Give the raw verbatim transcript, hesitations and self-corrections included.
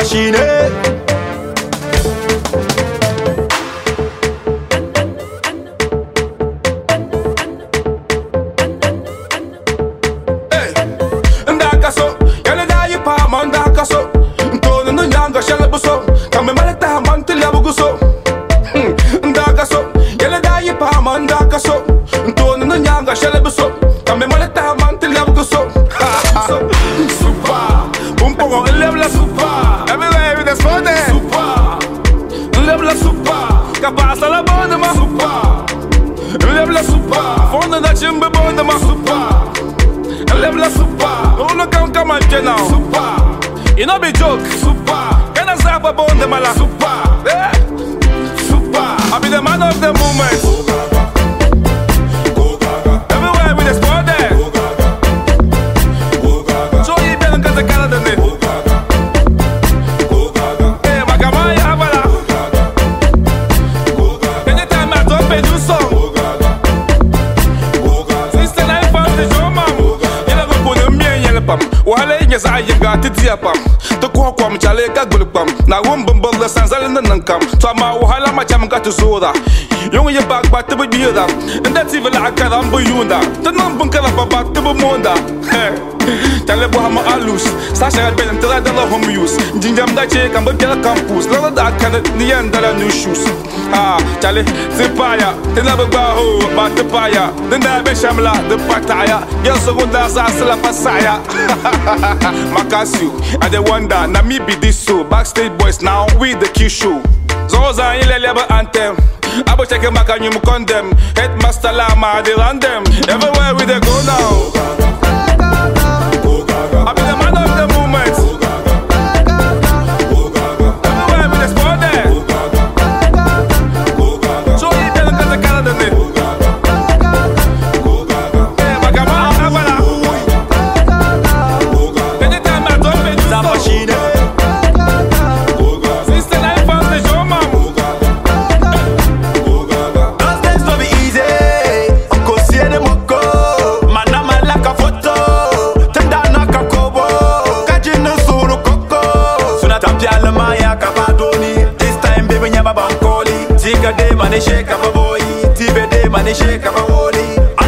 machine. Capaz la banda ma super. Lève la super. Fonda da chimbe banda ma super. Lève la super. Uno can come and get now. Super. You know be joke. Super. Can I zap a banda ma la super. Eh? Super. I be the man of the moment. Everywhere with the squad there. So you better get the color than it. Wale nyes aye ga titia pam to ko kwam chale ga gulpam na won bambal la sanzal nan kam to ma wahala ma cham ga to zoda yong ye bag ba te bi da nda ti vela akara mbu yunda to non bun kala ba ba te bu monda chale bo ma alus sa sha be nta da la home use jinjam da che kam ba campus la da kana ni yanda la new shoes ah chale sipaya te na ba ho ba te paya nda be shamla de pataya ya segunda sa la pasaya Makasio, I dey wonder, na me be this so. Backstage boys now with the Q show. Zoza ile leba anthem. Abo check him back and you condemn. Headmaster Lama, they random. Everywhere we dey go now. I be the man of the moment. Everywhere we dey spot there. So you better get the color than it. Tika de mane shake up a boy, Tibe de mane shake up a woli.